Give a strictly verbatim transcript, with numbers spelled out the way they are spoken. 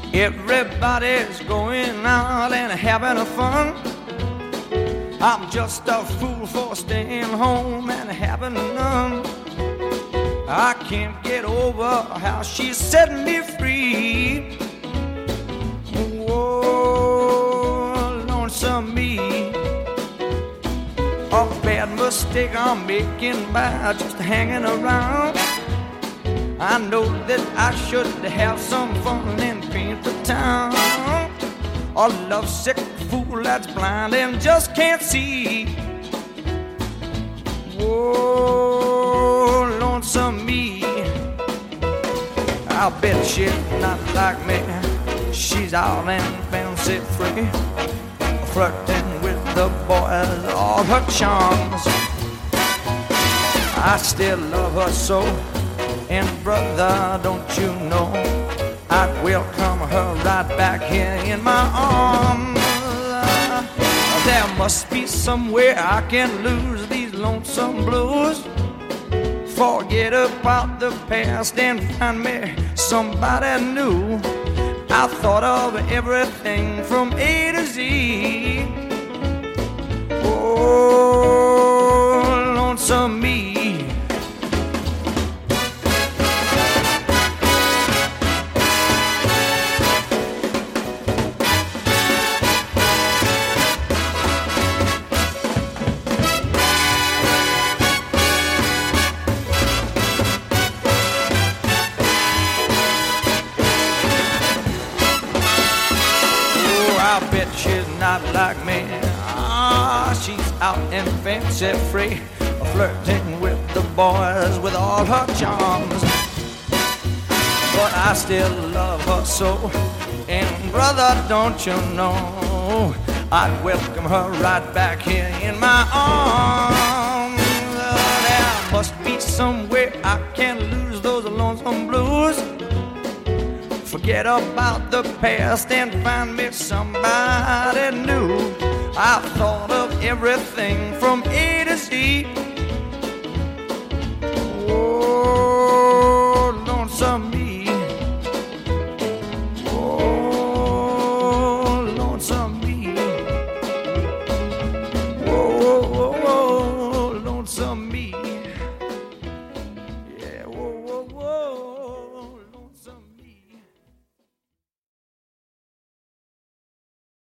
Everybody's going out and having a fun. I'm just a fool for staying home and having none. I can't get over how she's setting me free. Whoa, lonesome me. A bad mistake I'm making by just hanging around. I know that I should have some fun and paint the town. A lovesick fool that's blind and just can't see. Whoa, lonesome me. I bet she's not like me. She's all in fancy free, flirting with the boys, all her charms. I still love her so, and brother, don't you know, I'd welcome her right back here in my arms. There must be somewhere I can lose these lonesome blues, forget about the past and find me somebody new. I thought of everything from A to Z. Oh, lonesome me. I bet she's not like me. Ah, she's out and fancy free, flirting with the boys with all her charms. But I still love her so, and brother, don't you know, I'd welcome her right back here in my arms. There must be somewhere I can lose those lonesome blues, forget about the past and find me somebody new. I've thought of everything from A to Z. Oh, lonesome me.